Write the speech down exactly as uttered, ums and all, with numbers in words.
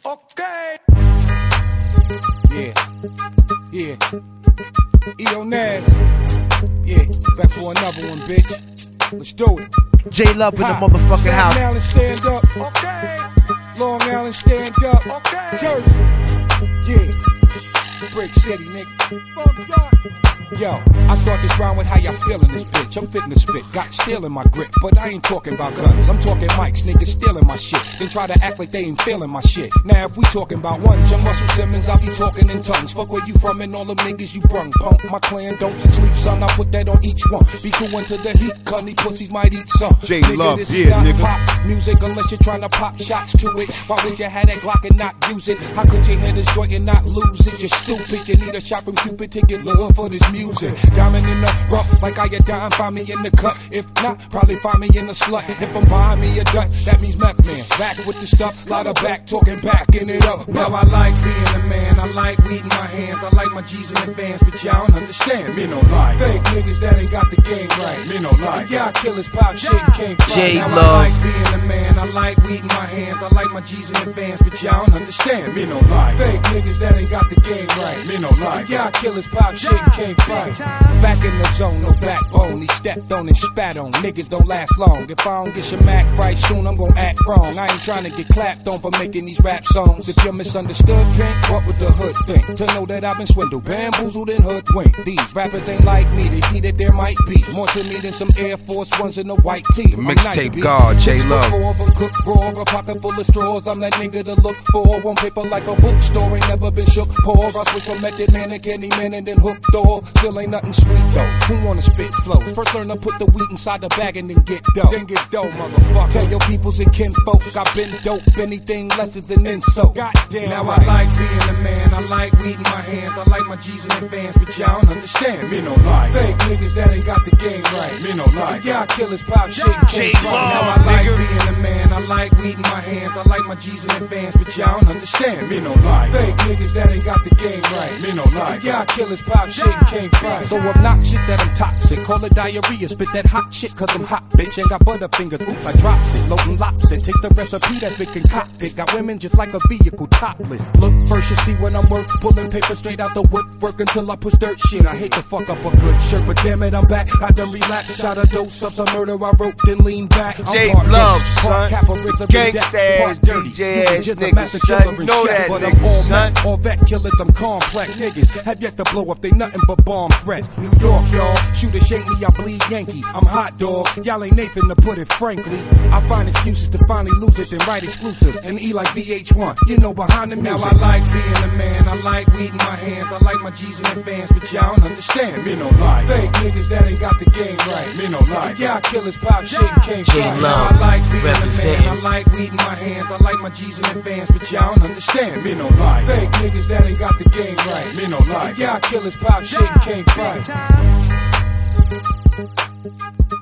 Okay. Yeah. Yeah. Edo Naz. Yeah. Back for another one, bitch. Let's do it. J Love in the motherfucking house. Long Island, stand up. Okay. Long Island, stand up. Okay. Jersey. Yeah. Brick City, nigga. Fuck up. Yo, I start this round with how y'all feeling this bitch. I'm fitting to spit, got steel in my grip. But I ain't talking about guns, I'm talking mics, niggas stealing my shit. Then try to act like they ain't feeling my shit. Now if we talking about one, Young Russell Simmons, I'll be talking in tongues. Fuck where you from and all them niggas you brung. Punk, my clan don't sleep, son, I put that on each one. Be cool until the heat come, these pussies might eat some. J Nigga, Love, this yeah, is not nigga. pop music unless you're trying to pop shots to it. Why would you have that Glock and not use it? How could you hear this joint and not lose it? You're stupid, you need a shot from Cupid to get love for this music. Diamond in the rough, like I a dime, find me in the cut. If not, probably find me in the slut. If I'm buying me a Dutch, that means meth man. Back with the stuff, lot of back talking, backing it up. Now I like being a man, I like weed in my hands, I like my G's in advance, but y'all don't understand, me no lie. Fake niggas that ain't got the game right, me no lie. Y'all killers pop shit and can't fight. J Now Love. I like being a man, I like weed in my hands, I like my G's in advance, but y'all don't understand, me no lie. Fake niggas that ain't got the game right, me no lie. Y'all killers pop shit and can't fight. Back in the zone, no backbone. He stepped on and spat on. Niggas don't last long. If I don't get your Mac right soon, I'm gon' act wrong. I ain't trying to get clapped on for making these rap songs. If you're misunderstood, Pink, what would the hood think? To know that I've been swindled, bamboozled, and hoodwinked. These rappers ain't like me. They see that there might be more to me than some Air Force Ones in a white tee. The mixtape god, J Love. Cook raw, a pocket full of straws. I'm that nigga to look for. One paper like a bookstore, ain't never been shook. Pour. I switch from Method Man to Candy Man and then hooked door. Still ain't nothing sweet though. Who wanna spit flows? First learn to put the wheat inside the bag and then get dough. Then get dough, motherfucker. Tell your peoples and kinfolk I've been dope. Anything less is an insult. Goddamn. Now right. I like being a man. I like weed in my hands. I like my G's in advance, but y'all don't understand. Me no lie. Fake niggas that ain't got the game right. Me no lie. Y'all killers pop shit and can't fight. Now I like being a man. I like weed in my hands. I like my G's in advance, but y'all don't understand. Me no lie. Fake niggas that ain't got the game right. Me no lie. Y'all killers pop shit and can't fight. So obnoxious that I'm toxic. Call it diarrhea. Spit that hot shit cause I'm hot, bitch. Ain't got butterfingers. Oops, I drops it. Loading lops it. Take the recipe that's been concocted. Got women just like a vehicle topless. Look first, you see when I'm work. Pulling paper straight out the woodwork until I push dirt shit. I hate to fuck up a good shirt, but damn it, I'm back. I done relaxed. Shot a dose of some murder I wrote, then lean back. I'm J part Love, rich, son. part capitalism, Gangsta part ass dirty. D J You ass just a niggas, master son. killer and Know chef, that but nigga, I'm all son. Mac, all vet killers, I'm complex. Niggas have yet to blow up, they nothing but bomb threats. New York, y'all, shoot or shake me, I bleed Yankee. I'm hot dog, y'all ain't Nathan to put it frankly. I find excuses to finally lose it, then write exclusive. And E like V H one, you know behind the music. Now I like being a man, I like weed in my hands, I like my G's in advance, but y'all don't understand. Me no lie. Fake niggas that ain't got the game right. Me no lie. Y'all killers pop shit and can't J fight. Love, Now I like being representing. a man, I like weed in my hands, I like my G's in advance, but y'all don't understand. Me no lie. Fake niggas that ain't got the game right. Me no lie. Y'all killers pop shit and can't fight.